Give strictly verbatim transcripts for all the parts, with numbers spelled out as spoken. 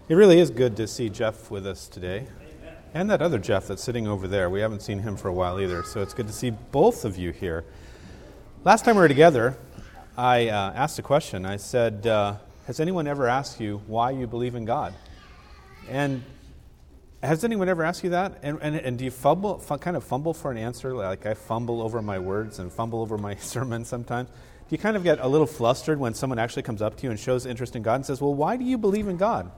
It really is good to see Jeff with us today. And that other Jeff that's sitting over there. We haven't seen him for a while either, so it's good to see both of you here. Last time we were together, I uh, asked a question. I said, uh, has anyone ever asked you why you believe in God? And has anyone ever asked you that? And, and, and do you fumble, f- kind of fumble for an answer, like I fumble over my words and fumble over my sermon sometimes? Do you kind of get a little flustered when someone actually comes up to you and shows interest in God and says, well, why do you believe in God?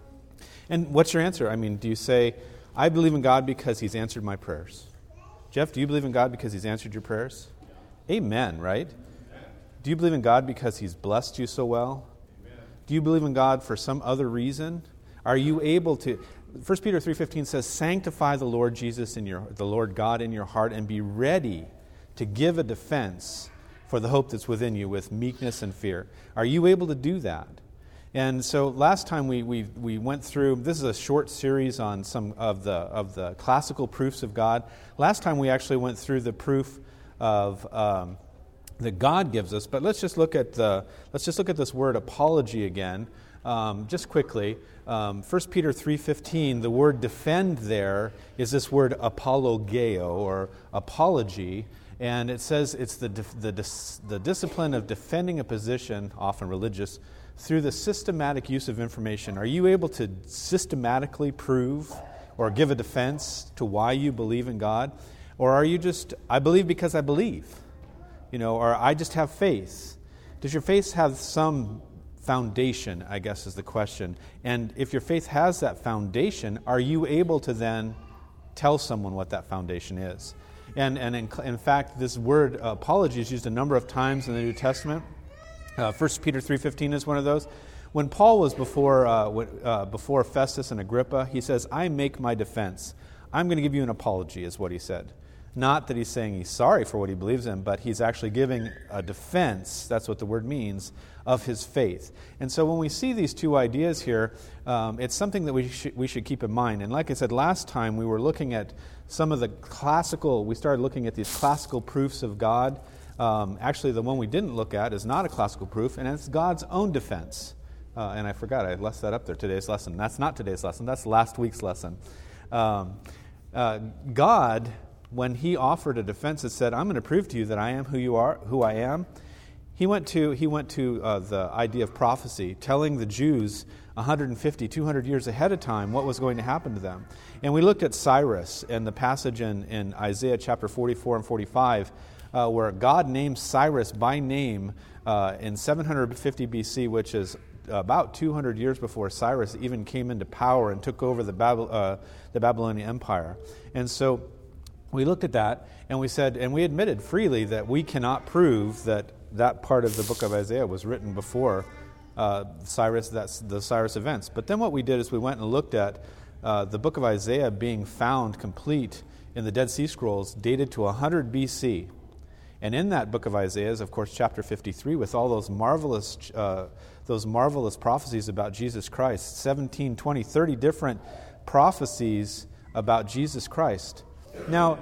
And what's your answer? I mean, do you say, I believe in God because He's answered my prayers? Jeff, do you believe in God because He's answered your prayers? Yeah. Amen, right? Amen. Do you believe in God because He's blessed you so well? Amen. Do you believe in God for some other reason? Are you able to... First Peter three fifteen says, sanctify the Lord Jesus in your, the Lord God in your heart, and be ready to give a defense for the hope that's within you with meekness and fear. Are you able to do that? And so last time we, we we went through, this is a short series on some of the of the classical proofs of God. Last time we actually went through the proof of um, that God gives us. But let's just look at the let's just look at this word apology again, um, just quickly. Um, First Peter three fifteen, the word defend there is this word apologeo or apology. And it says it's the the the discipline of defending a position, often religious, through the systematic use of information. Are you able to systematically prove or give a defense to why you believe in God? Or are you just, I believe because I believe, you know, or I just have faith? Does your faith have some foundation, I guess is the question. And if your faith has that foundation, are you able to then tell someone what that foundation is? And, and in, in fact, this word uh, apology is used a number of times in the New Testament. Uh, First Peter three fifteen is one of those. When Paul was before uh, uh, before Festus and Agrippa, he says, I make my defense. I'm going to give you an apology, is what he said. Not that he's saying he's sorry for what he believes in, but he's actually giving a defense, that's what the word means, of his faith. And so when we see these two ideas here, um, it's something that we, sh- we should keep in mind. And like I said, last time we were looking at some of the classical, we started looking at these classical proofs of God. Um, actually, the one we didn't look at is not a classical proof, and it's God's own defense. Uh, and I forgot, I left that up there, today's lesson. That's not today's lesson, that's last week's lesson. Um, uh, God, when He offered a defense that said, I'm going to prove to you that I am who you are, who I am, He went to he went to uh, the idea of prophecy, telling the Jews one hundred fifty, two hundred years ahead of time what was going to happen to them. And we looked at Cyrus and the passage in, in Isaiah chapter forty-four and forty-five, Uh, where God names Cyrus by name uh, in seven hundred fifty B C, which is about two hundred years before Cyrus even came into power and took over the, Bab- uh, the Babylonian Empire. And so we looked at that, and we said, and we admitted freely that we cannot prove that that part of the book of Isaiah was written before uh, Cyrus, that's the Cyrus events. But then what we did is we went and looked at uh, the book of Isaiah being found complete in the Dead Sea Scrolls, dated to one hundred B C. And in that book of Isaiah is, of course, chapter fifty-three, with all those marvelous uh, those marvelous prophecies about Jesus Christ, seventeen, twenty, thirty different prophecies about Jesus Christ. Now,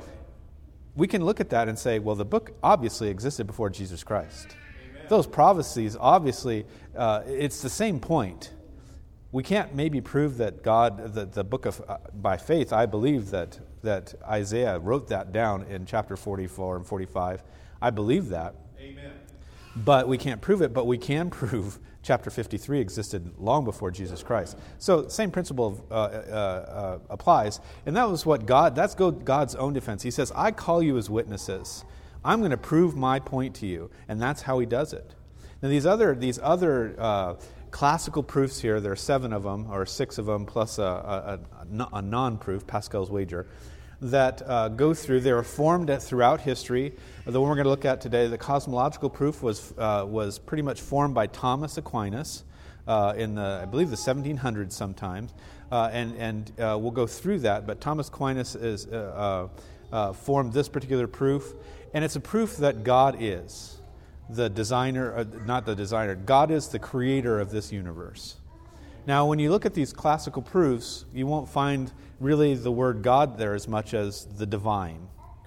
we can look at that and say, well, the book obviously existed before Jesus Christ. Amen. Those prophecies, obviously, uh, it's the same point. We can't maybe prove that God, the, the book of, uh, by faith, I believe that, that Isaiah wrote that down in chapter forty-four and forty-five. I believe that. Amen. But we can't prove it, but we can prove chapter fifty-three existed long before Jesus Christ. So same principle uh, uh, uh, applies. And that was what God, that's God's own defense. He says, I call you as witnesses. I'm going to prove my point to you. And that's how He does it. Now these other, these other uh, classical proofs here, there are seven of them, or six of them, plus a, a, a non-proof, Pascal's wager, that uh, go through. They were formed at, throughout history. The one we're going to look at today, the cosmological proof, was uh, was pretty much formed by Thomas Aquinas uh, in the, I believe, the seventeen hundreds sometimes, uh, and and uh, we'll go through that. But Thomas Aquinas is uh, uh, formed this particular proof, and it's a proof that God is the designer, uh, not the designer. God is the creator of this universe. Now, when you look at these classical proofs, you won't find really the word God there as much as the divine.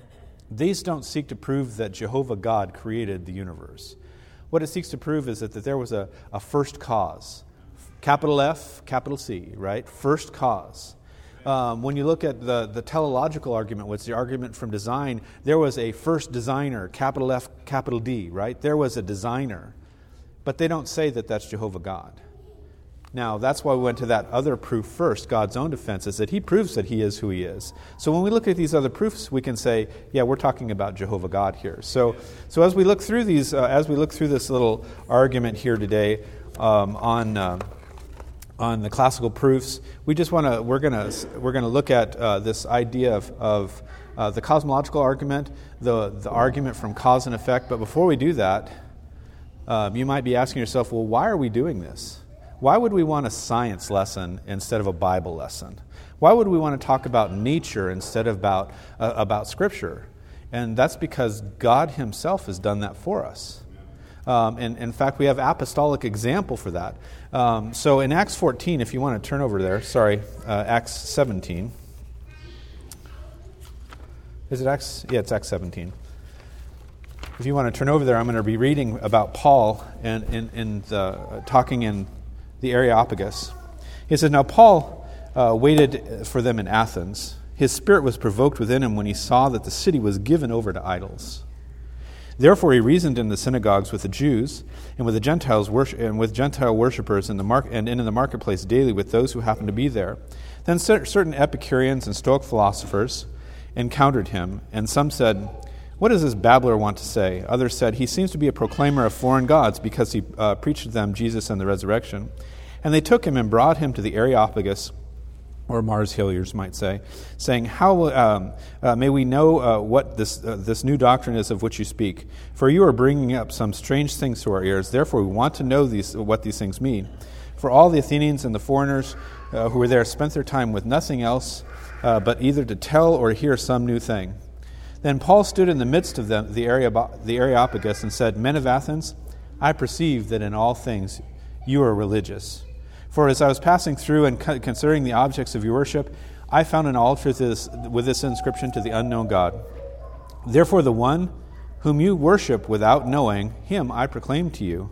These don't seek to prove that Jehovah God created the universe. What it seeks to prove is that, that there was a, a first cause. Capital F, capital C, right? First cause. Um, when you look at the, the teleological argument, what's the argument from design, there was a first designer, capital F, capital D, right? There was a designer. But they don't say that that's Jehovah God. Now, that's why we went to that other proof first, God's own defense, is that he proves that he is who he is. So when we look at these other proofs, we can say, yeah, we're talking about Jehovah God here. So so as we look through these, uh, as we look through this little argument here today um, on uh, on the classical proofs, we just want to we're gonna we're gonna look at uh, this idea of, of uh, the cosmological argument, the the argument from cause and effect. But before we do that, um, you might be asking yourself, well, why are we doing this? Why would we want a science lesson instead of a Bible lesson? Why would we want to talk about nature instead of about, uh, about Scripture? And that's because God himself has done that for us. Um, and in fact, we have apostolic example for that. Um, so in Acts fourteen, if you want to turn over there, sorry, uh, Acts seventeen. Is it Acts? Yeah, it's Acts seventeen. If you want to turn over there, I'm going to be reading about Paul and in, in the, uh, talking in the Areopagus. He said, now Paul uh, waited for them in Athens. His spirit was provoked within him when he saw that the city was given over to idols. Therefore he reasoned in the synagogues with the Jews and with the Gentiles worship, and with Gentile worshippers in the mar- and in the marketplace daily with those who happened to be there. Then certain Epicureans and Stoic philosophers encountered him, and some said, what does this babbler want to say? Others said, he seems to be a proclaimer of foreign gods because he uh, preached to them Jesus and the resurrection. And they took him and brought him to the Areopagus, or Mars Hilliers might say, saying, how um, uh, may we know uh, what this uh, this new doctrine is of which you speak? For you are bringing up some strange things to our ears. Therefore we want to know these what these things mean. For all the Athenians and the foreigners uh, who were there spent their time with nothing else uh, but either to tell or hear some new thing. Then Paul stood in the midst of them, the, Areop- the Areopagus, and said, men of Athens, I perceive that in all things you are religious. For as I was passing through and considering the objects of your worship, I found an altar to this, with this inscription, to the unknown God. Therefore the one whom you worship without knowing, him I proclaim to you.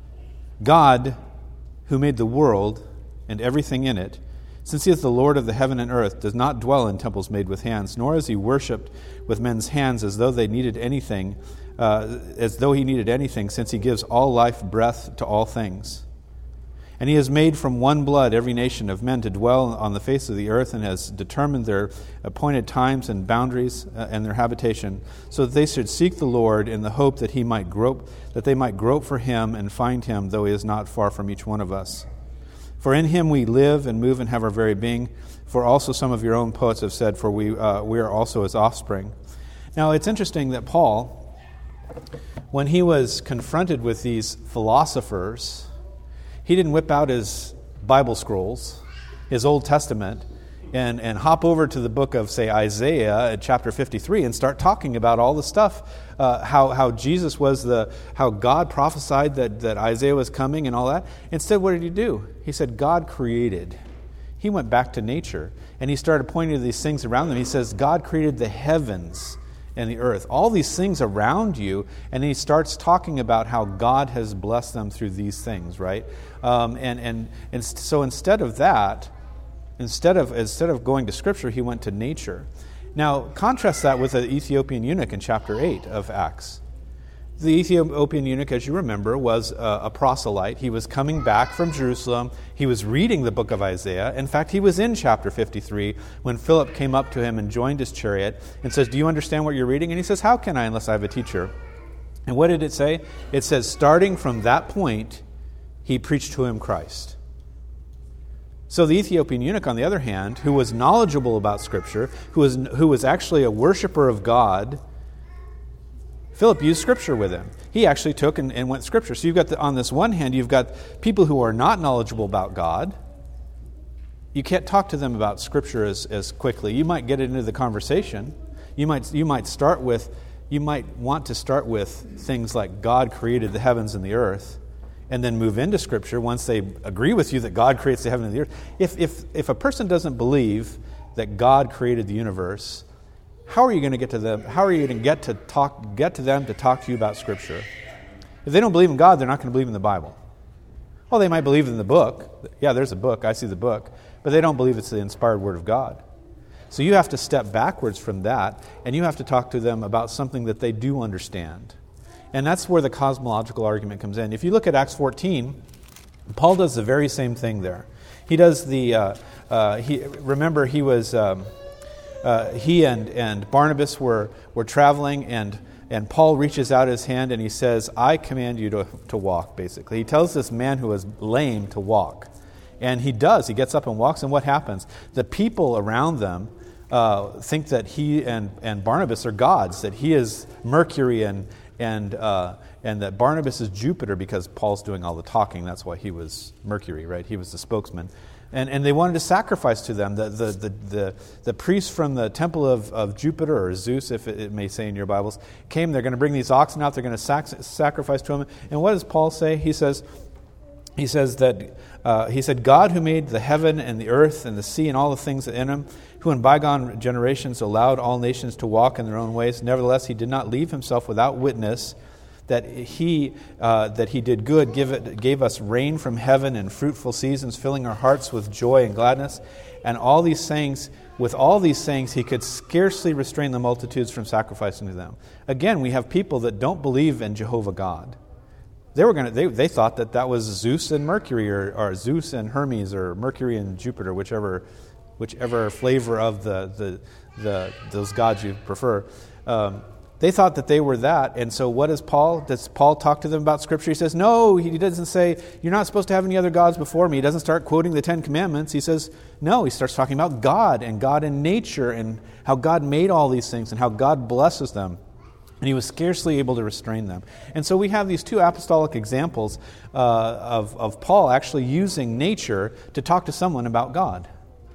God, who made the world and everything in it, since he is the Lord of the heaven and earth, does not dwell in temples made with hands, nor is he worshipped with men's hands as though they needed anything, uh, as though he needed anything, since he gives all life breath to all things. And he has made from one blood every nation of men to dwell on the face of the earth, and has determined their appointed times and boundaries uh, and their habitation, so that they should seek the Lord in the hope that he might grope, that they might grope for him and find him, though he is not far from each one of us. For in him we live and move and have our very being. For also some of your own poets have said, for we uh, we are also his offspring. Now it's interesting that Paul, when he was confronted with these philosophers, he didn't whip out his Bible scrolls, his Old Testament, and, and hop over to the book of, say, Isaiah at chapter fifty-three and start talking about all the stuff, uh, how how Jesus was the, how God prophesied that, that Isaiah was coming and all that. Instead, what did he do? He said, God created. He went back to nature, and he started pointing to these things around them. He says, God created the heavens and the earth, all these things around you, and he starts talking about how God has blessed them through these things, right? Um, and, and, and so instead of that, Instead of instead of going to Scripture, he went to nature. Now, contrast that with the Ethiopian eunuch in chapter eight of Acts. The Ethiopian eunuch, as you remember, was a, a proselyte. He was coming back from Jerusalem. He was reading the book of Isaiah. In fact, he was in chapter fifty-three when Philip came up to him and joined his chariot and says, do you understand what you're reading? And he says, how can I unless I have a teacher? And what did it say? It says, starting from that point, he preached to him Christ. So the Ethiopian eunuch, on the other hand, who was knowledgeable about Scripture, who was who was actually a worshiper of God, Philip used Scripture with him. He actually took and, and went Scripture. So you've got, the, on this one hand, you've got people who are not knowledgeable about God. You can't talk to them about Scripture as, as quickly. You might get it into the conversation. You might you might start with, you might want to start with things like God created the heavens and the earth, and then move into Scripture once they agree with you that God creates the heaven and the earth. If if if a person doesn't believe that God created the universe, how are you going to get to them? How are you going to get to talk get to them to talk to you about Scripture? If they don't believe in God, they're not going to believe in the Bible. Well, they might believe in the book. Yeah, there's a book. I see the book. But they don't believe it's the inspired Word of God. So you have to step backwards from that, and you have to talk to them about something that they do understand. And that's where the cosmological argument comes in. If you look at Acts fourteen, Paul does the very same thing there. He does the, uh, uh, he remember he was, um, uh, he and, and Barnabas were, were traveling, and And Paul reaches out his hand and he says, I command you to, to walk, basically. He tells this man who is lame to walk. And he does. He gets up and walks, and what happens? The people around them uh, think that he and, and Barnabas are gods, that he is Mercury and and uh, and that Barnabas is Jupiter, because Paul's doing all the talking. That's why he was Mercury, right? He was the spokesman. And and they wanted to sacrifice to them. The the the the, the priests from the temple of, of Jupiter, or Zeus, if it, it may say in your Bibles, came. They're going to bring these oxen out. They're going to sac- sacrifice to him. And what does Paul say? He says, he says that uh, he said, God who made the heaven and the earth and the sea and all the things in them, who in bygone generations allowed all nations to walk in their own ways, nevertheless he did not leave himself without witness, that he uh, that he did good, give it, gave us rain from heaven and fruitful seasons, filling our hearts with joy and gladness. And all these sayings, with all these sayings, he could scarcely restrain the multitudes from sacrificing to them. Again, we have people that don't believe in Jehovah God. They were going to. They, they thought that that was Zeus and Mercury, or, or Zeus and Hermes, or Mercury and Jupiter, whichever whichever flavor of the the, the those gods you prefer. Um, They thought that they were that. And so what does Paul, does Paul talk to them about Scripture? He says, no, he doesn't say, you're not supposed to have any other gods before me. He doesn't start quoting the Ten Commandments. He says, no, he starts talking about God and God in nature and how God made all these things and how God blesses them. And he was scarcely able to restrain them. And so we have these two apostolic examples uh, of, of Paul actually using nature to talk to someone about God.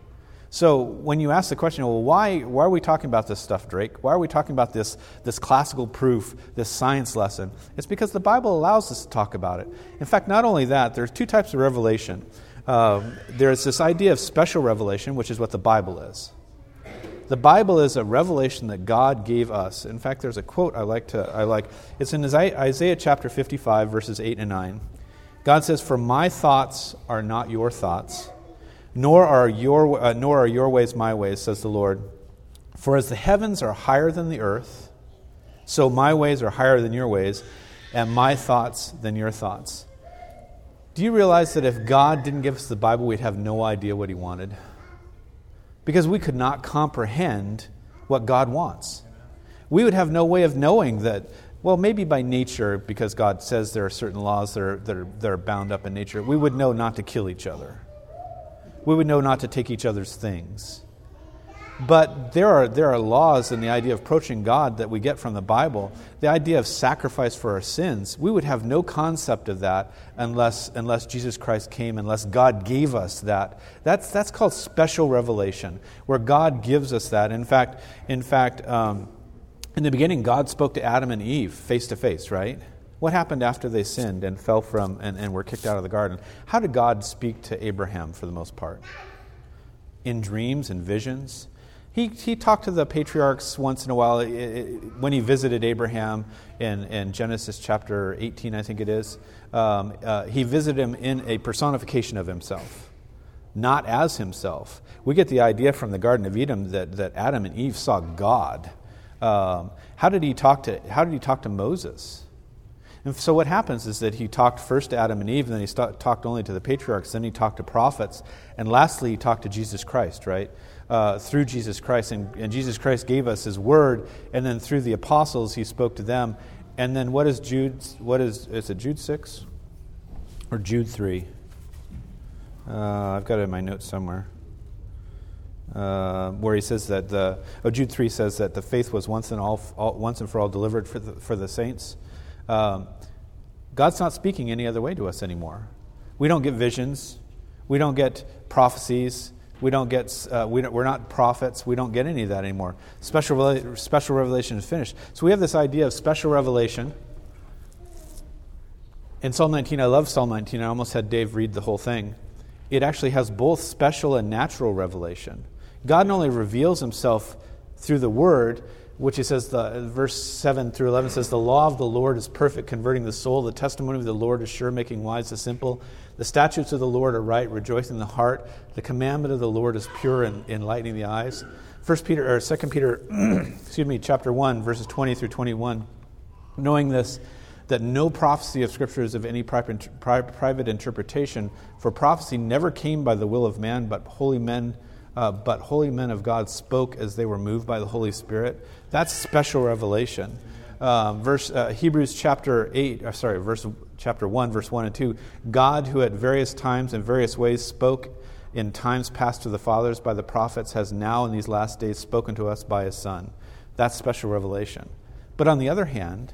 So when you ask the question, well, why why are we talking about this stuff, Drake? Why are we talking about this, this classical proof, this science lesson? It's because the Bible allows us to talk about it. In fact, not only that, there's two types of revelation. Um, there's this idea of special revelation, which is what the Bible is. The Bible is a revelation that God gave us. In fact, there's a quote I like to I like. It's in Isaiah chapter fifty-five, verses eight and nine. God says, "For my thoughts are not your thoughts, Nor are your uh, nor are your ways my ways, says the Lord. For as the heavens are higher than the earth, so my ways are higher than your ways, and my thoughts than your thoughts." Do you realize that if God didn't give us the Bible, we'd have no idea what he wanted? Because we could not comprehend what God wants. We would have no way of knowing that, well, maybe by nature, because God says there are certain laws that are, that are, that are bound up in nature, we would know not to kill each other. We would know not to take each other's things. But there are there are laws in the idea of approaching God that we get from the Bible. The idea of sacrifice for our sins, we would have no concept of that unless unless Jesus Christ came, unless God gave us that. That's that's called special revelation, where God gives us that. In fact, in fact, um, in the beginning, God spoke to Adam and Eve face to face, right? What happened after they sinned and fell from and, and were kicked out of the garden? How did God speak to Abraham for the most part? In dreams and visions. He he talked to the patriarchs once in a while. It, it, when he visited Abraham in, in Genesis chapter eighteen, I think it is, um, uh, he visited him in a personification of himself, not as himself. We get the idea from the Garden of Eden that, that Adam and Eve saw God. Um, how did he talk to How did he talk to Moses? And so what happens is that he talked first to Adam and Eve, and then he st- talked only to the patriarchs, then he talked to prophets, and lastly he talked to Jesus Christ, right? Uh, through Jesus Christ, and, and Jesus Christ gave us his word, and then through the apostles he spoke to them. And then what is Jude, what is, is it Jude six? Or Jude three? Uh, I've got it in my notes somewhere. Uh, where he says that the, oh, Jude three says that the faith was once and all, all once and for all delivered for the, for the saints. Um, God's not speaking any other way to us anymore. We don't get visions. We don't get prophecies. We don't get. Uh, we don't, we're not prophets. We don't get any of that anymore. Special special revelation is finished. So we have this idea of special revelation. In Psalm nineteen, I love Psalm nineteen. I almost had Dave read the whole thing. It actually has both special and natural revelation. God not only reveals himself through the Word, which he says, the verse seven through eleven says, the law of the Lord is perfect, converting the soul. The testimony of the Lord is sure, making wise the simple. The statutes of the Lord are right, rejoicing the heart. The commandment of the Lord is pure and enlightening the eyes. First Peter or Second Peter, excuse me, chapter one, verses twenty through twenty-one. Knowing this, that no prophecy of Scripture is of any private interpretation, for prophecy never came by the will of man, but holy men, uh, but holy men of God spoke as they were moved by the Holy Spirit. That's special revelation. Um, verse uh, Hebrews chapter eight, or sorry, verse chapter one, verse one and two. God, who at various times and various ways spoke in times past to the fathers by the prophets, has now in these last days spoken to us by His Son. That's special revelation. But on the other hand,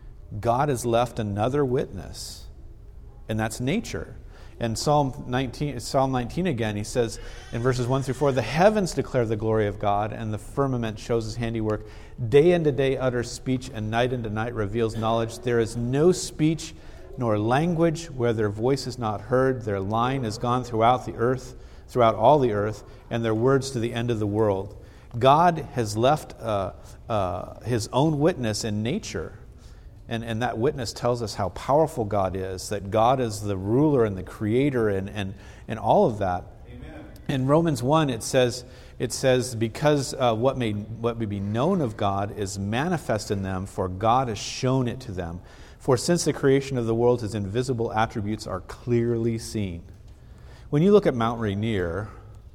God has left another witness, and that's nature. In Psalm nineteen, Psalm nineteen again, he says in verses one through four, the heavens declare the glory of God, and the firmament shows His handiwork. Day unto day utters speech, and night unto night reveals knowledge. There is no speech nor language where their voice is not heard. Their line is gone throughout the earth, throughout all the earth, and their words to the end of the world. God has left uh, uh, His own witness in nature. And, and that witness tells us how powerful God is, that God is the ruler and the creator and, and, and all of that. Amen. In Romans one, it says, it says because uh, what may what may be known of God is manifest in them, for God has shown it to them. For since the creation of the world, His invisible attributes are clearly seen. When you look at Mount Rainier,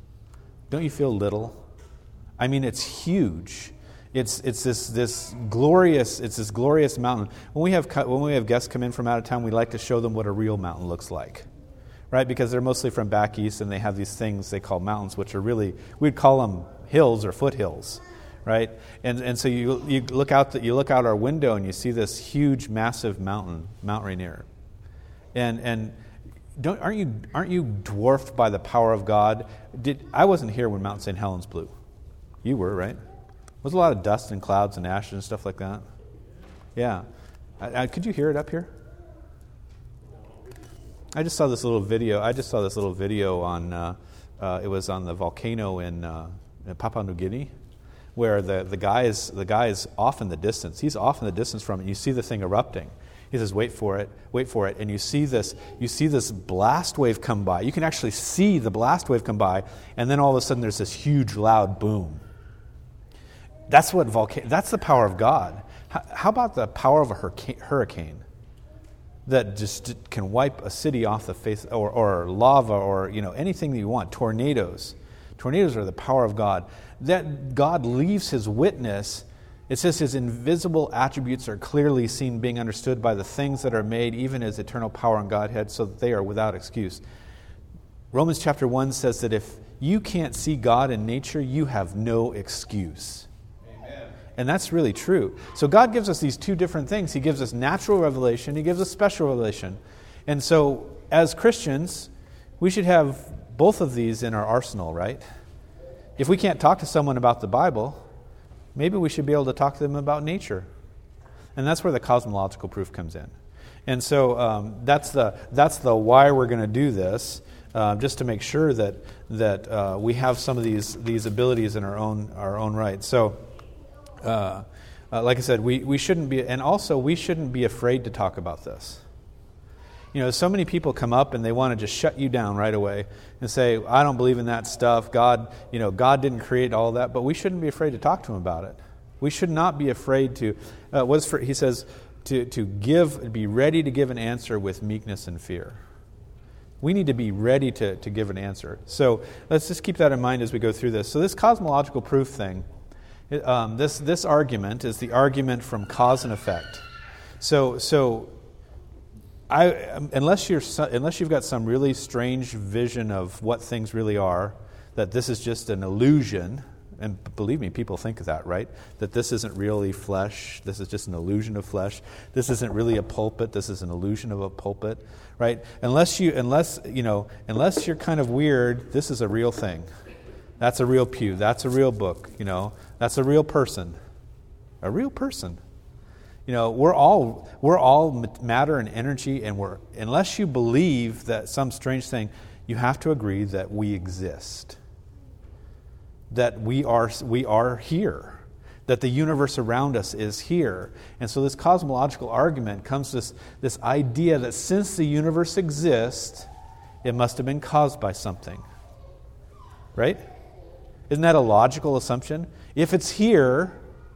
don't you feel little? I mean, it's huge. It's it's this this glorious it's this glorious mountain. When we have when we have guests come in from out of town, we like to show them what a real mountain looks like, right? Because they're mostly from back east, and they have these things they call mountains, which are really we'd call them hills or foothills, right? And and so you you look out the, you look out our window and you see this huge, massive mountain, Mount Rainier, and and don't aren't you aren't you dwarfed by the power of God? Did I wasn't here when Mount Saint Helens blew. You were, right? Was a lot of dust and clouds and ashes and stuff like that? Yeah. I, I, could you hear it up here? I just saw this little video. I just saw this little video on, uh, uh, it was on the volcano in, uh, in Papua New Guinea, where the, the, guy is, the guy is off in the distance. He's off in the distance from it. You see the thing erupting. He says, wait for it, wait for it. And you see this, you see this blast wave come by. You can actually see the blast wave come by, and then all of a sudden there's this huge, loud boom. That's what volcano. That's the power of God. How, how about the power of a hurricane that just can wipe a city off the face, or, or lava, or you know anything that you want? Tornadoes. Tornadoes are the power of God. That God leaves His witness. It says His invisible attributes are clearly seen, being understood by the things that are made, even His eternal power and Godhead, so that they are without excuse. Romans chapter one says that if you can't see God in nature, you have no excuse. And that's really true. So God gives us these two different things. He gives us natural revelation. He gives us special revelation. And so as Christians, we should have both of these in our arsenal, right? If we can't talk to someone about the Bible, maybe we should be able to talk to them about nature. And that's where the cosmological proof comes in. And so um, that's the that's the why we're going to do this, uh, just to make sure that that uh, we have some of these these abilities in our own our own right. So. Uh, uh, like I said, we, we shouldn't be, and also we shouldn't be afraid to talk about this. You know, so many people come up and they want to just shut you down right away and say, I don't believe in that stuff. God, you know, God didn't create all that, but we shouldn't be afraid to talk to Him about it. We should not be afraid to, uh, what's for, he says, to, to give, be ready to give an answer with meekness and fear. We need to be ready to, to give an answer. So let's just keep that in mind as we go through this. So this cosmological proof thing, Um, this this argument is the argument from cause and effect. So so, I unless you're unless you've got some really strange vision of what things really are, that this is just an illusion, and believe me, people think of that, right? That this isn't really flesh. This is just an illusion of flesh. This isn't really a pulpit. This is an illusion of a pulpit, right? Unless you unless you know unless you're kind of weird, this is a real thing. That's a real pew. That's a real book. You know, that's a real person. A real person. You know, we're all we're all matter and energy, and we're unless you believe that some strange thing, you have to agree that we exist. That we are we are here. that the universe around us is here. And so this cosmological argument comes to this, this idea that since the universe exists, it must have been caused by something. Right? Isn't that a logical assumption? If it's here,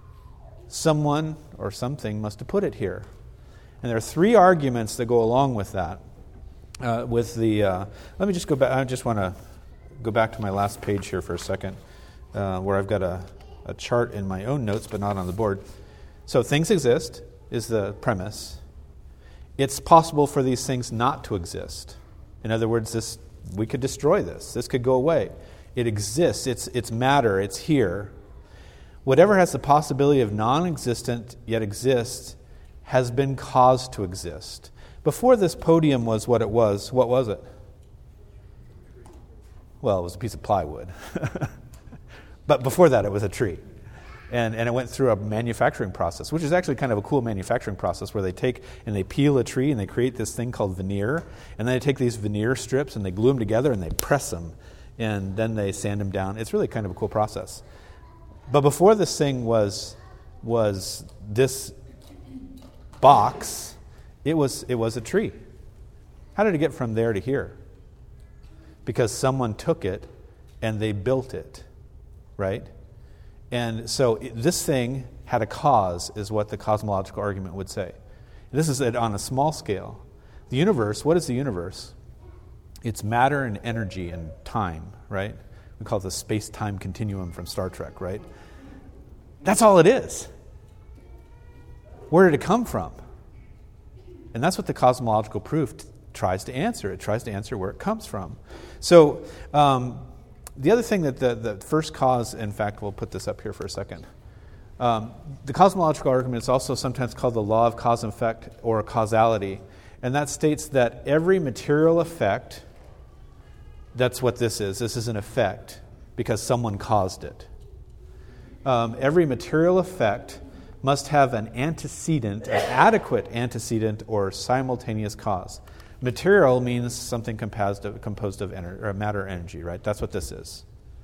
someone or something must have put it here. And there are three arguments that go along with that. Uh, with the, uh, let me just go back. I just want to go back to my last page here for a second, uh, where I've got a, a chart in my own notes, but not on the board. So things exist is the premise. It's possible for these things not to exist. In other words, this we could destroy this. This could go away. It exists. It's it's matter. It's here. Whatever has the possibility of non-existent yet exists has been caused to exist. Before this podium was what it was, what was it? Well, it was a piece of plywood. But before that, it was a tree. And and it went through a manufacturing process, which is actually kind of a cool manufacturing process where they take and they peel a tree and they create this thing called veneer. And then they take these veneer strips and they glue them together and they press them. And then they sand them down. It's really kind of a cool process. But before this thing was was this box, it was it was a tree. How did it get from there to here? Because someone took it and they built it, right? And so it, this thing had a cause, is what the cosmological argument would say. This is on a small scale. The universe, what is the universe? It's matter and energy and time, right? We call it the space-time continuum from Star Trek, right? That's all it is. Where did it come from? And that's what the cosmological proof t- tries to answer. It tries to answer where it comes from. So um, the other thing that the, the first cause, in fact, we'll put this up here for a second. Um, the cosmological argument is also sometimes called the law of cause and effect or causality. And that states that every material effect, that's what this is. This is an effect because someone caused it. Um, every material effect must have an antecedent, an adequate antecedent or simultaneous cause. Material means something composed of, composed of ener- or matter or energy, right? That's what this is.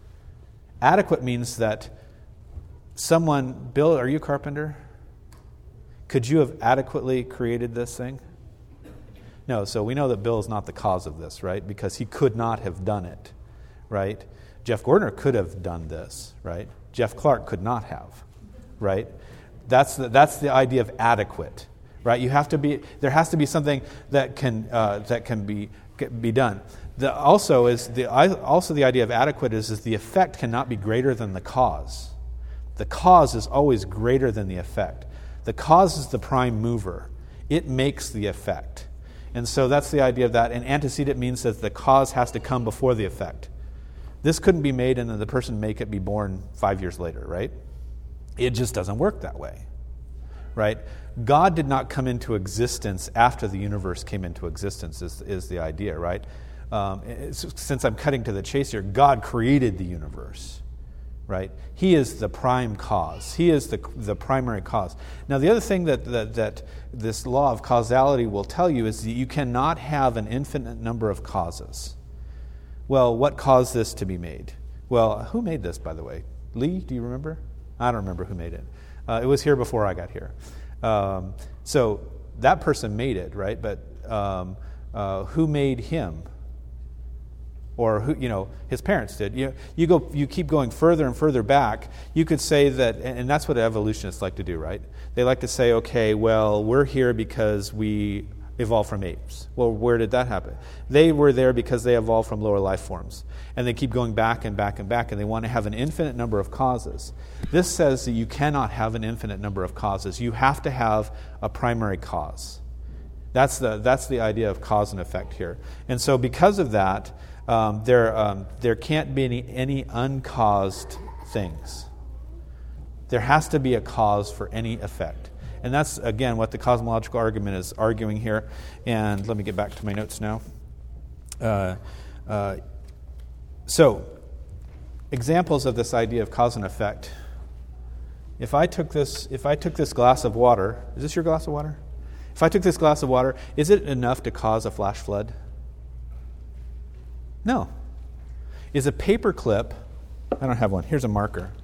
Adequate means that someone, Bill, are you a carpenter? Could you have adequately created this thing? No, so we know that Bill is not the cause of this, right? Because he could not have done it, right? Jeff Gordner could have done this, right? Jeff Clark could not have, right? That's the, that's the idea of adequate, right? You have to be there has to be something that can uh, that can be be done. The, also is the also the idea of adequate is is the effect cannot be greater than the cause. The cause is always greater than the effect. The cause is the prime mover. It makes the effect. And so that's the idea of that. And antecedent means that the cause has to come before the effect. This couldn't be made and then the person make it be born five years later, right? It just doesn't work that way, right? God did not come into existence after the universe came into existence is, is the idea, right? Um, since I'm cutting to the chase here, God created the universe, right? He is the prime cause. He is the the primary cause. Now, the other thing that, that, that this law of causality will tell you is that you cannot have an infinite number of causes. Well, what caused this to be made? Well, who made this, by the way? Lee, do you remember? I don't remember who made it. Uh, it was here before I got here. Um, so that person made it, right? But um, uh, who made him? Or who, you know, his parents did. You you go, you keep going further and further back. You could say that, and that's what evolutionists like to do, right? They like to say, okay, well, we're here because we evolved from apes. Well, where did that happen? They were there because they evolved from lower life forms. And they keep going back and back and back, and they want to have an infinite number of causes. This says that you cannot have an infinite number of causes. You have to have a primary cause. That's the that's the idea of cause and effect here. And so because of that, um, there um, there can't be any, any uncaused things. There has to be a cause for any effect. And that's, again, what the cosmological argument is arguing here. And let me get back to my notes now. Uh, uh, so, examples of this idea of cause and effect. If I took this, if I took this glass of water, is this your glass of water? If I took this glass of water, is it enough to cause a flash flood? No. Is a paper clip, I don't have one, here's a marker.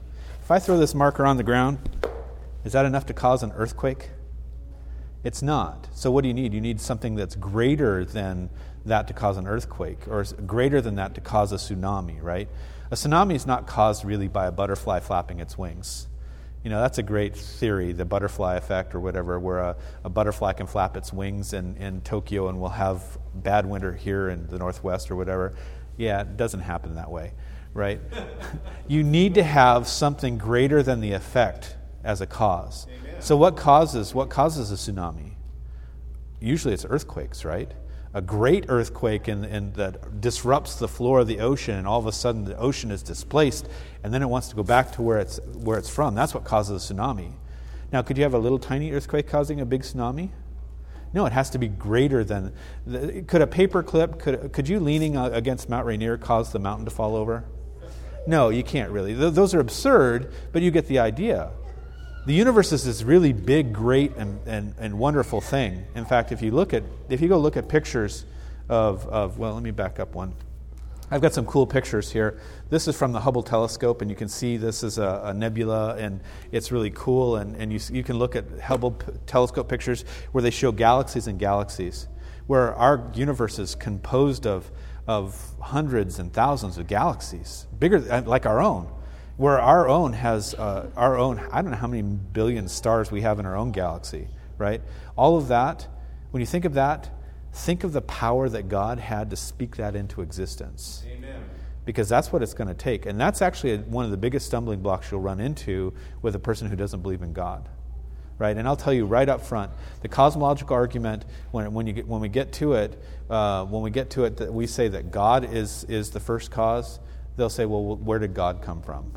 If I throw this marker on the ground, is that enough to cause an earthquake? It's not. So what do you need? You need something that's greater than that to cause an earthquake, or greater than that to cause a tsunami, right? A tsunami is not caused really by a butterfly flapping its wings. You know, that's a great theory, the butterfly effect or whatever, where a, a butterfly can flap its wings in, in Tokyo and we'll have bad winter here in the Northwest or whatever. Yeah, it doesn't happen that way, right? You need to have something greater than the effect as a cause. Amen. So what causes what causes a tsunami? Usually it's earthquakes, right? A great earthquake in, in that disrupts the floor of the ocean, and all of a sudden the ocean is displaced, and then it wants to go back to where it's where it's from. That's what causes a tsunami. Now, could you have a little tiny earthquake causing a big tsunami? No, it has to be greater than. Could a paper clip, could could you leaning against Mount Rainier cause the mountain to fall over? No, you can't really. Those are absurd, but you get the idea. The universe is this really big, great, and, and, and wonderful thing. In fact, if you look at if you go look at pictures of, of well, let me back up one. I've got some cool pictures here. This is from the Hubble telescope, and you can see this is a, a nebula, and it's really cool. And, and you you can look at Hubble p- telescope pictures where they show galaxies and galaxies, where our universe is composed of of hundreds and thousands of galaxies, bigger like our own. Where our own has uh, our own, I don't know how many billion stars we have in our own galaxy, right? All of that, when you think of that, think of the power that God had to speak that into existence. Amen. Because that's what it's going to take. And that's actually one of the biggest stumbling blocks you'll run into with a person who doesn't believe in God, right? And I'll tell you right up front, the cosmological argument, when when you get, when we get to it, uh, when we get to it, that we say that God is is the first cause. They'll say, well, where did God come from?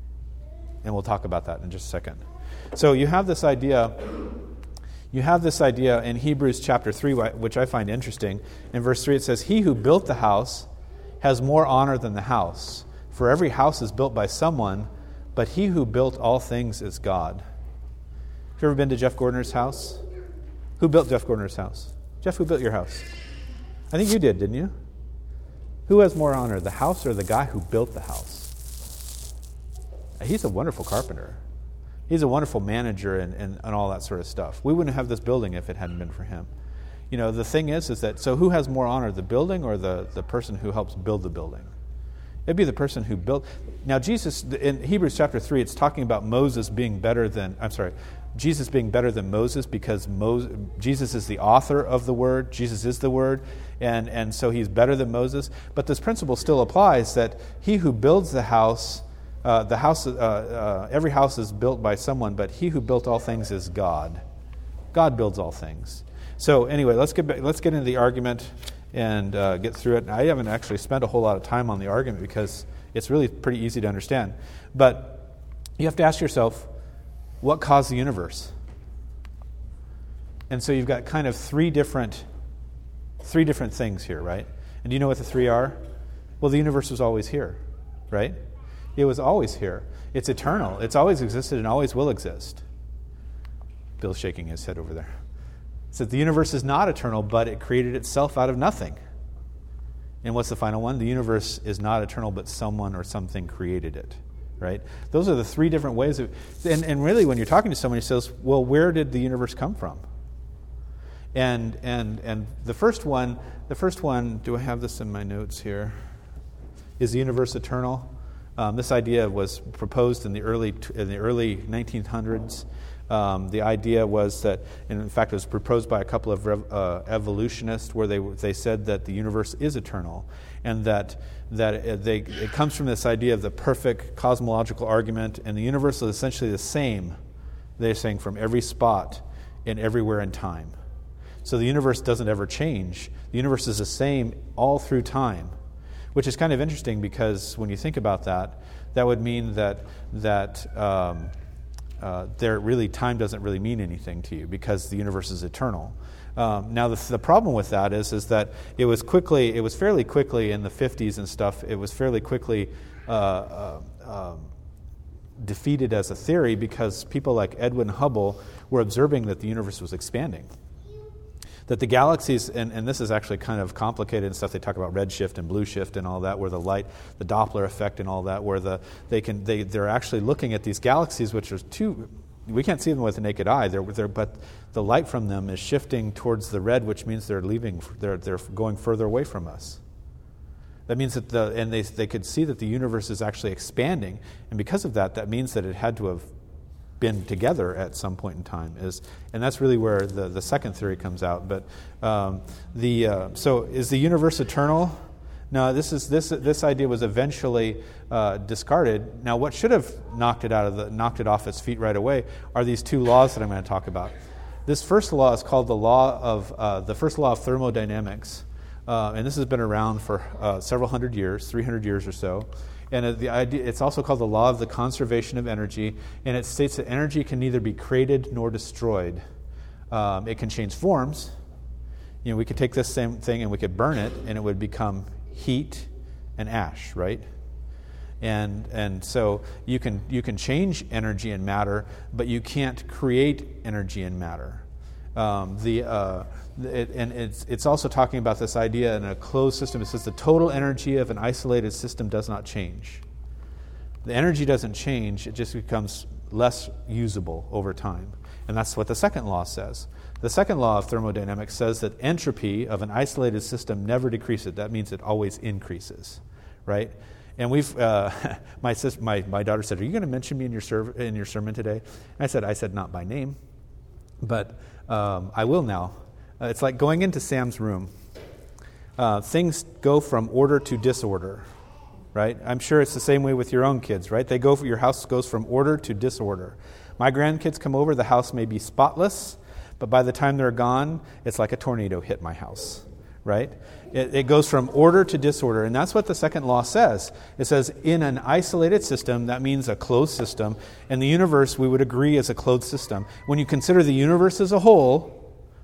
And we'll talk about that in just a second. So you have this idea, you have this idea in Hebrews chapter three, which I find interesting. In verse three it says, he who built the house has more honor than the house. For every house is built by someone, but he who built all things is God. Have you ever been to Jeff Gordner's house? Who built Jeff Gordner's house? Jeff, who built your house? I think you did, didn't you? Who has more honor, the house or the guy who built the house? He's a wonderful carpenter. He's a wonderful manager and, and, and all that sort of stuff. We wouldn't have this building if it hadn't been for him. You know, the thing is, is that, so who has more honor, the building or the, the person who helps build the building? It'd be the person who built. Now, Jesus, in Hebrews chapter three, it's talking about Moses being better than, I'm sorry, Jesus being better than Moses because Moses, Jesus is the author of the Word. Jesus is the Word, and, and so he's better than Moses. But this principle still applies that he who builds the house Uh, the house, uh, uh, every house is built by someone, but he who built all things is God. God builds all things. So anyway, let's get back, let's get into the argument and uh, get through it. I haven't actually spent a whole lot of time on the argument because it's really pretty easy to understand. But you have to ask yourself, what caused the universe? And so you've got kind of three different, three different things here, right? And do you know what the three are? Well, the universe was always here, right? It was always here. It's eternal. It's always existed and always will exist. Bill's shaking his head over there. It says the universe is not eternal, but it created itself out of nothing. And what's the final one? The universe is not eternal, but someone or something created it. Right? Those are the three different ways of, and, and really when you're talking to someone who says, well, where did the universe come from? And and and the first one, the first one, do I have this in my notes here? Is the universe eternal? Um, this idea was proposed in the early in the early nineteen hundreds. Um, the idea was that, and in fact, it was proposed by a couple of rev, uh, evolutionists, where they they said that the universe is eternal, and that that it, they, it comes from this idea of the perfect cosmological argument, and the universe is essentially the same. They're saying from every spot and everywhere in time. So the universe doesn't ever change. The universe is the same all through time. Which is kind of interesting because when you think about that, that would mean that that um, uh, there really time doesn't really mean anything to you because the universe is eternal. Um, now the, the problem with that is is that it was quickly, it was fairly quickly in the fifties and stuff. It was fairly quickly uh, uh, um, defeated as a theory because people like Edwin Hubble were observing that the universe was expanding. That the galaxies, and, and this is actually kind of complicated and stuff, they talk about redshift and blue shift and all that, where the light, the Doppler effect and all that, where the they can they they're actually looking at these galaxies, which are two, we can't see them with the naked eye, they're, they're, but the light from them is shifting towards the red, which means they're leaving, they're they're going further away from us. That means that the and they they could see that the universe is actually expanding, and because of that, that means that it had to have been together at some point in time, is, and that's really where the, the second theory comes out. But um, the uh, so is the universe eternal? No, this is this this idea was eventually uh, discarded. Now, what should have knocked it out of the knocked it off its feet right away are these two laws that I'm going to talk about. This first law is called the law of uh, the first law of thermodynamics, uh, and this has been around for uh, several hundred years, three hundred years or so. And the idea, it's also called the law of the conservation of energy, and it states that energy can neither be created nor destroyed. Um, it can change forms. You know, we could take this same thing and we could burn it, and it would become heat and ash, right? And and so you can you can change energy and matter, but you can't create energy and matter. Um, the uh, it, and it's it's also talking about this idea in a closed system. It says the total energy of an isolated system does not change. The energy doesn't change; it just becomes less usable over time, and that's what the second law says. The second law of thermodynamics says that entropy of an isolated system never decreases. That means it always increases, right? And we've uh, my sister, my my daughter said, "Are you going to mention me in your serv- in your sermon today?" And I said, "I said not by name, but um, I will now." Uh, it's like going into Sam's room. Uh, things go from order to disorder, right? I'm sure it's the same way with your own kids, right? They go. Your house goes from order to disorder. My grandkids come over. The house may be spotless, but by the time they're gone, it's like a tornado hit my house, right? It, it goes from order to disorder, and that's what the second law says. It says in an isolated system, that means a closed system, and the universe, we would agree, is a closed system. When you consider the universe as a whole,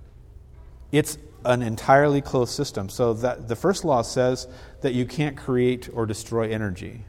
it's an entirely closed system. So that the first law says that you can't create or destroy energy.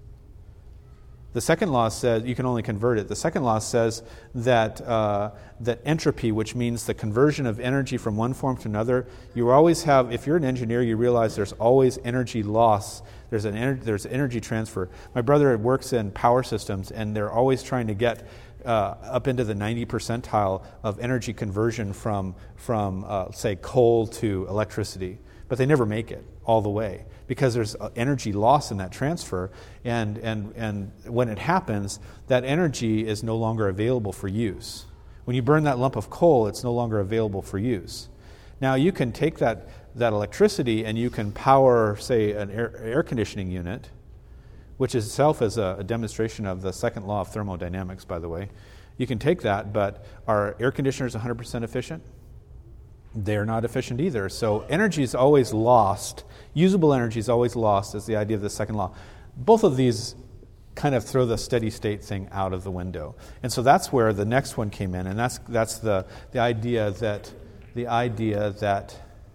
The second law says you can only convert it. The second law says that uh, that entropy, which means the conversion of energy from one form to another, you always have. If you're an engineer, you realize there's always energy loss. There's an ener- there's energy transfer. My brother works in power systems, and they're always trying to get uh, up into the ninety percentile of energy conversion from from uh, say coal to electricity, but they never make it all the way, because there's energy loss in that transfer, and, and, and when it happens, that energy is no longer available for use. When you burn that lump of coal, it's no longer available for use. Now, you can take that, that electricity and you can power, say, an air, air conditioning unit, which itself is a, a demonstration of the second law of thermodynamics, by the way. You can take that, but are air conditioners one hundred percent efficient? They're not efficient either. So energy is always lost. Usable energy is always lost, is the idea of the second law. Both of these kind of throw the steady state thing out of the window. And so that's where the next one came in, and that's that's the, the idea that the idea that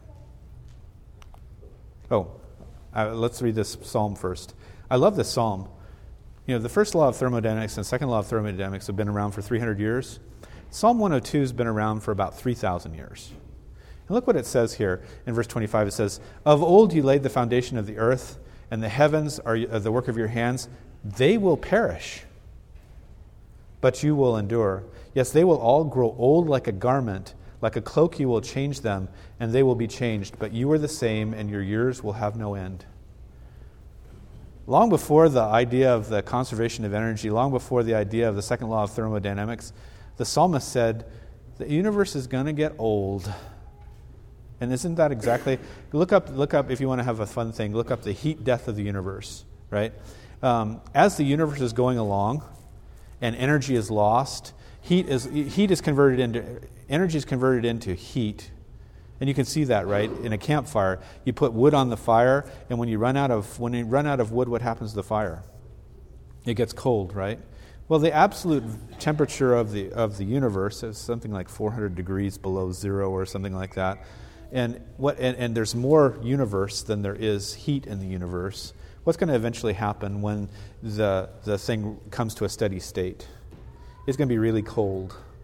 oh, uh, let's read this psalm first. I love this psalm. You know, the first law of thermodynamics and the second law of thermodynamics have been around for three hundred years. Psalm one oh two has been around for about three thousand years. And look what it says here in verse twenty-five. It says, "Of old you laid the foundation of the earth, and the heavens are the work of your hands. They will perish, but you will endure. Yes, they will all grow old like a garment. Like a cloak you will change them, and they will be changed. But you are the same, and your years will have no end." Long before the idea of the conservation of energy, long before the idea of the second law of thermodynamics, the psalmist said, the universe is going to get old. And isn't that exactly, look up, look up if you want to have a fun thing, look up the heat death of the universe, right? Um, as the universe is going along and energy is lost, heat is heat is converted into, energy is converted into heat. And you can see that, right? In a campfire, you put wood on the fire, and when you run out of when you run out of wood, what happens to the fire? It gets cold, right? Well, the absolute temperature of the of the universe is something like four hundred degrees below zero or something like that. And what and, and there's more universe than there is heat in the universe. What's going to eventually happen when the the thing comes to a steady state? It's going to be really cold.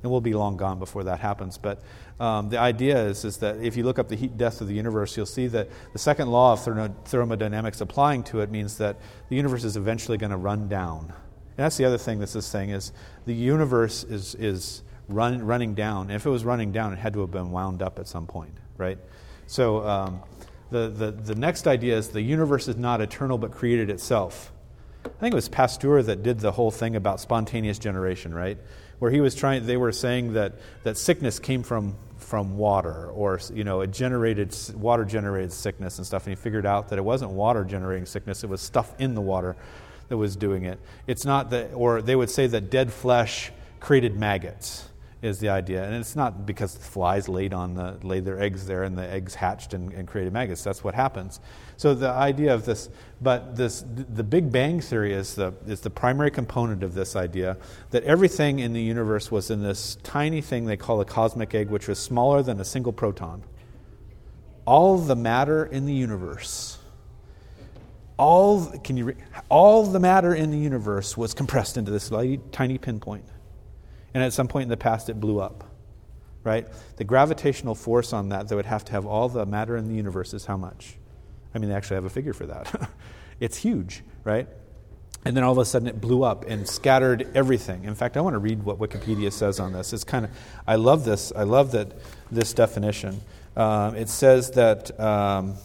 And we'll be long gone before that happens. But um, the idea is, is that if you look up the heat death of the universe, you'll see that the second law of thermo- thermodynamics applying to it means that the universe is eventually going to run down. And that's the other thing that's this thing is the universe is is run, running down. And if it was running down, it had to have been wound up at some point, right? So um, the, the, the next idea is the universe is not eternal but created itself. I think it was Pasteur that did the whole thing about spontaneous generation, right? Where he was trying, they were saying that, that sickness came from from water, or you know, it generated water generated sickness and stuff, and he figured out that it wasn't water generating sickness; it was stuff in the water that was doing it. It's not that, or they would say that dead flesh created maggots. Is the idea, and it's not because the flies laid on the laid their eggs there and the eggs hatched and, and created maggots. That's what happens. So the idea of this, but this, the Big Bang theory is the is the primary component of this idea that everything in the universe was in this tiny thing they call a cosmic egg, which was smaller than a single proton. All the matter in the universe, all can you re, all the matter in the universe was compressed into this light, tiny pinpoint. And at some point in the past, it blew up, right? The gravitational force on that that would have to have all the matter in the universe is how much? I mean, they actually have a figure for that. It's huge, right? And then all of a sudden it blew up and scattered everything. In fact, I want to read what Wikipedia says on this. It's kind of, I love this. I love that this definition. Um, it says that, um,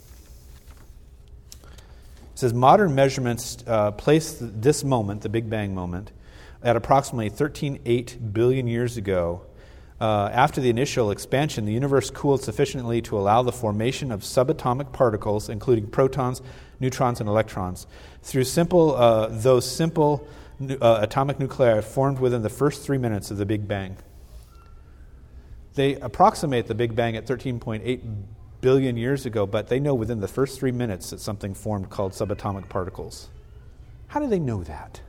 it says modern measurements uh, place this moment, the Big Bang moment, at approximately thirteen point eight billion years ago. Uh, after the initial expansion, the universe cooled sufficiently to allow the formation of subatomic particles, including protons, neutrons, and electrons. Through simple, uh, those simple uh, atomic nuclei formed within the first three minutes of the Big Bang. They approximate the Big Bang at thirteen point eight billion years ago, but they know within the first three minutes that something formed called subatomic particles. How do they know that?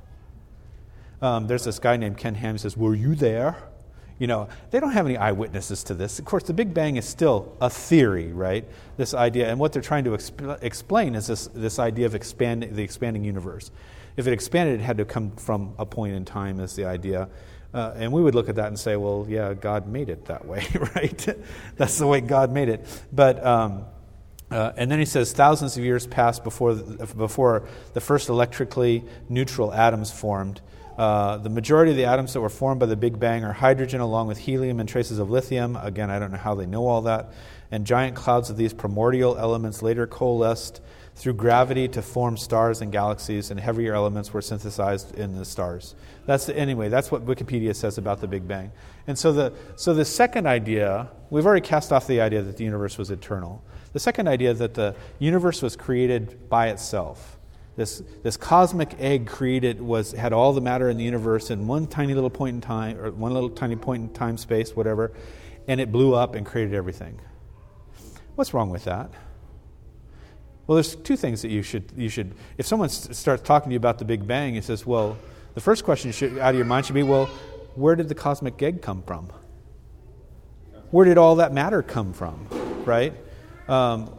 Um, there's this guy named Ken Ham who says, were you there? You know, they don't have any eyewitnesses to this. Of course, the Big Bang is still a theory, right? This idea, and what they're trying to exp- explain is this this idea of expand, the expanding universe. If it expanded, it had to come from a point in time, is the idea. Uh, and we would look at that and say, well, yeah, God made it that way, right? That's the way God made it. But um, uh, and then he says, thousands of years passed before the, before the first electrically neutral atoms formed. Uh, the majority of the atoms that were formed by the Big Bang are hydrogen along with helium and traces of lithium. Again, I don't know how they know all that. And giant clouds of these primordial elements later coalesced through gravity to form stars and galaxies, and heavier elements were synthesized in the stars. That's the, anyway, that's what Wikipedia says about the Big Bang. And so the so the second idea, we've already cast off the idea that the universe was eternal. The second idea that the universe was created by itself. This this cosmic egg created was had all the matter in the universe in one tiny little point in time, or one little tiny point in time space, whatever, and it blew up and created everything. What's wrong with that? Well, there's two things that you should you should. If someone starts talking to you about the Big Bang, he says, well, the first question should, out of your mind should be, well, where did the cosmic egg come from? Where did all that matter come from? Right? Um,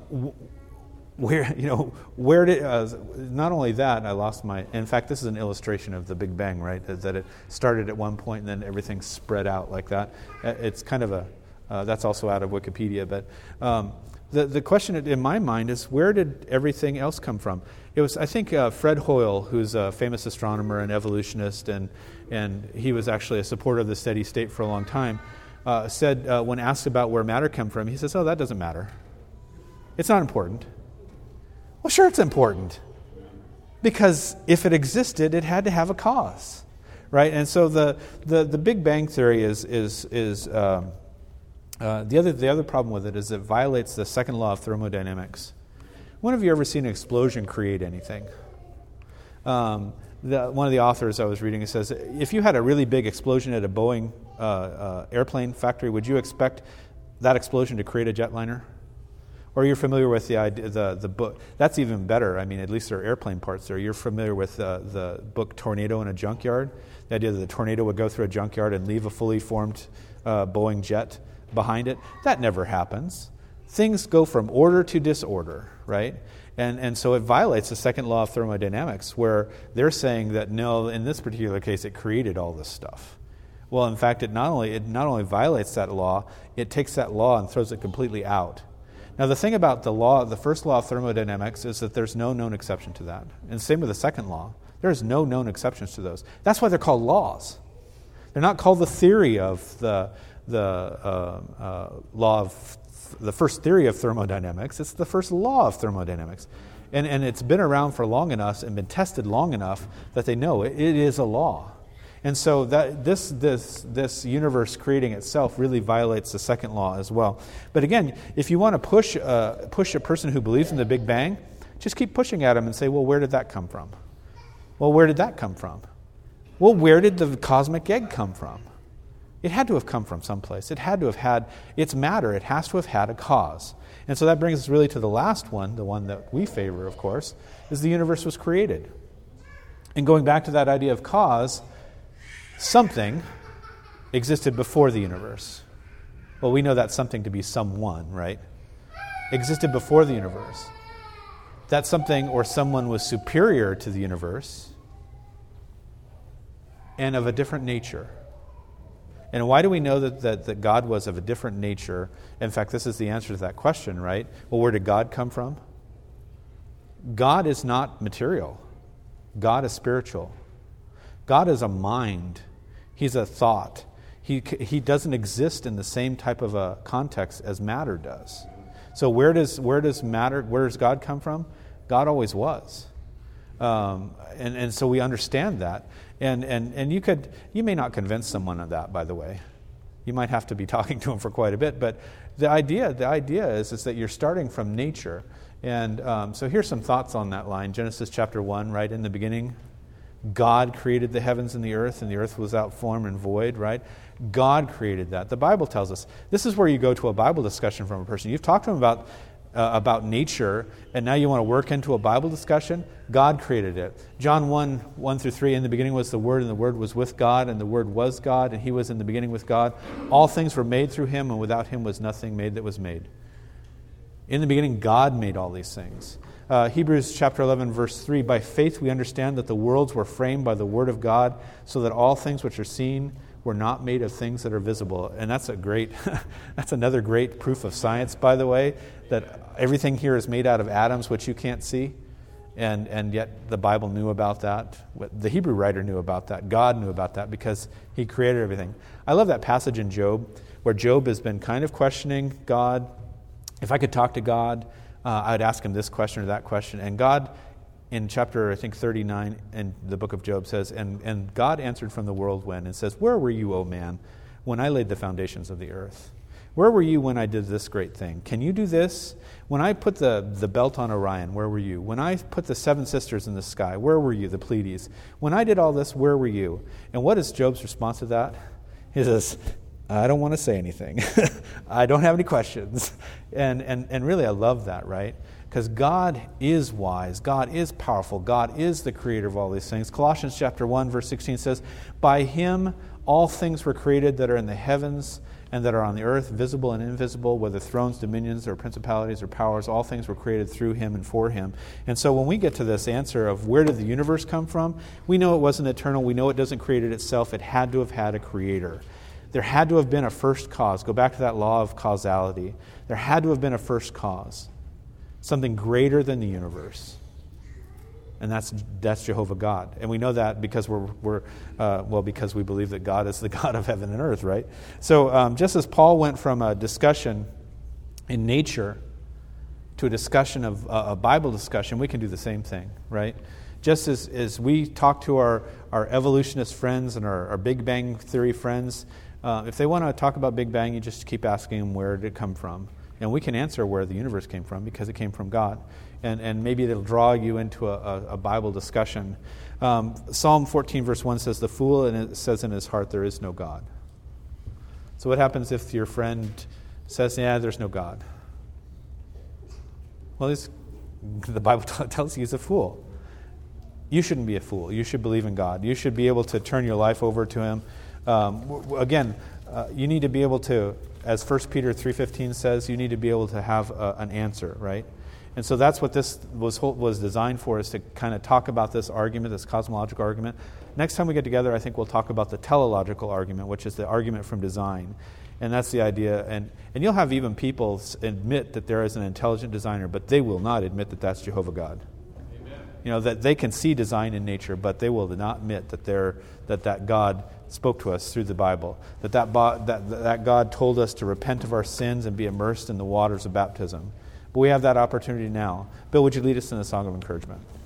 Where you know where did uh, not only that I lost my in fact this is an illustration of the Big Bang, right, that it started at one point and then everything spread out like that. It's kind of a uh, that's also out of Wikipedia, but um, the the question in my mind is, where did everything else come from? It was I think uh, Fred Hoyle, who's a famous astronomer and evolutionist, and and he was actually a supporter of the steady state for a long time, uh, said uh, when asked about where matter came from, he says, oh, that doesn't matter, it's not important. Well, sure, it's important, because if it existed, it had to have a cause, right? And so the the, the Big Bang theory is is is um, uh, the other the other problem with it is it violates the second law of thermodynamics. When have you ever seen an explosion create anything? Um, the, one of the authors I was reading, it says, if you had a really big explosion at a Boeing uh, uh, airplane factory, would you expect that explosion to create a jetliner? Or you're familiar with the idea, the the book. That's even better. I mean, at least there are airplane parts there. You're familiar with uh, the book Tornado in a Junkyard? The idea that the tornado would go through a junkyard and leave a fully formed uh, Boeing jet behind it. That never happens. Things go from order to disorder, right? And and so it violates the second law of thermodynamics, where they're saying that, no, in this particular case, it created all this stuff. Well, in fact, it not only it not only violates that law, it takes that law and throws it completely out. Now, the thing about the law, the first law of thermodynamics, is that there's no known exception to that. And same with the second law. There's no known exceptions to those. That's why they're called laws. They're not called the theory of the the uh, uh, law of the first theory of thermodynamics. It's the first law of thermodynamics. And and it's been around for long enough and been tested long enough that they know it, it is a law. And so that this this this universe creating itself really violates the second law as well. But again, if you want to push uh, push a person who believes in the Big Bang, just keep pushing at him and say, well, where did that come from? Well, where did that come from? Well, where did the cosmic egg come from? It had to have come from someplace. It had to have had, it's matter, it has to have had a cause. And so that brings us really to the last one, the one that we favor, of course, is the universe was created. And going back to that idea of cause, something existed before the universe. Well, we know that something to be someone, right? Existed before the universe. That something or someone was superior to the universe and of a different nature. And why do we know that, that, that God was of a different nature? In fact, this is the answer to that question, right? Well, where did God come from? God is not material. God is spiritual. God is a mind. He's a thought. He, he doesn't exist in the same type of a context as matter does. So where does where does matter, where does God come from? God always was. Um, and, and so we understand that. And, and and you could you may not convince someone of that, by the way. You might have to be talking to them for quite a bit. But the idea the idea is, is that you're starting from nature. And um, so here's some thoughts on that line. Genesis chapter one, right? In the beginning, God created the heavens and the earth, and the earth was without form and void, right? God created that. The Bible tells us. This is where you go to a Bible discussion from a person. You've talked to them about Uh, about nature, and now you want to work into a Bible discussion. God created it. John one, one through three, in the beginning was the Word, and the Word was with God, and the Word was God, and He was in the beginning with God. All things were made through Him, and without Him was nothing made that was made. In the beginning, God made all these things. Uh, Hebrews chapter eleven, verse three, by faith we understand that the worlds were framed by the Word of God, so that all things which are seen were not made of things that are visible. And that's a great, that's another great proof of science, by the way, that everything here is made out of atoms, which you can't see. And and yet the Bible knew about that. The Hebrew writer knew about that. God knew about that because He created everything. I love that passage in Job where Job has been kind of questioning God. If I could talk to God, uh, I would ask Him this question or that question. And God, in chapter, I think, thirty-nine in the book of Job says, and, and God answered from the whirlwind and says, where were you, O man, when I laid the foundations of the earth? Where were you when I did this great thing? Can you do this? When I put the, the belt on Orion, where were you? When I put the seven sisters in the sky, where were you, the Pleiades? When I did all this, where were you? And what is Job's response to that? He says, I don't want to say anything. I don't have any questions. And, and, and really, I love that, right? Because God is wise. God is powerful. God is the creator of all these things. Colossians chapter one, verse sixteen says, by Him all things were created that are in the heavens and that are on the earth, visible and invisible, whether thrones, dominions, or principalities or powers, all things were created through Him and for Him. And so when we get to this answer of where did the universe come from, we know it wasn't eternal. We know it doesn't create it itself. It had to have had a creator. There had to have been a first cause. Go back to that law of causality. There had to have been a first cause. Something greater than the universe. And that's that's Jehovah God. And we know that because we're, we're uh, well, because we believe that God is the God of heaven and earth, right? So um, just as Paul went from a discussion in nature to a discussion of uh, a Bible discussion, we can do the same thing, right? Just as, as we talk to our, our evolutionist friends and our, our Big Bang Theory friends, uh, if they want to talk about Big Bang, you just keep asking them where did it come from. And we can answer where the universe came from because it came from God. And and maybe it'll draw you into a, a, a Bible discussion. Um, Psalm fourteen verse one says, the fool and it says in his heart there is no God. So what happens if your friend says, yeah, there's no God? Well, he's, the Bible t- tells you he's a fool. You shouldn't be a fool. You should believe in God. You should be able to turn your life over to Him. Um, w- again, uh, you need to be able to, as First Peter three fifteen says, you need to be able to have a, an answer, right? And so that's what this was was designed for, is to kind of talk about this argument, this cosmological argument. Next time we get together, I think we'll talk about the teleological argument, which is the argument from design. And that's the idea. And, and you'll have even people admit that there is an intelligent designer, but they will not admit that that's Jehovah God. Amen. You know, that they can see design in nature, but they will not admit that they're, that, that God spoke to us through the Bible, that that, that that God told us to repent of our sins and be immersed in the waters of baptism. But we have that opportunity now. Bill, would you lead us in a song of encouragement?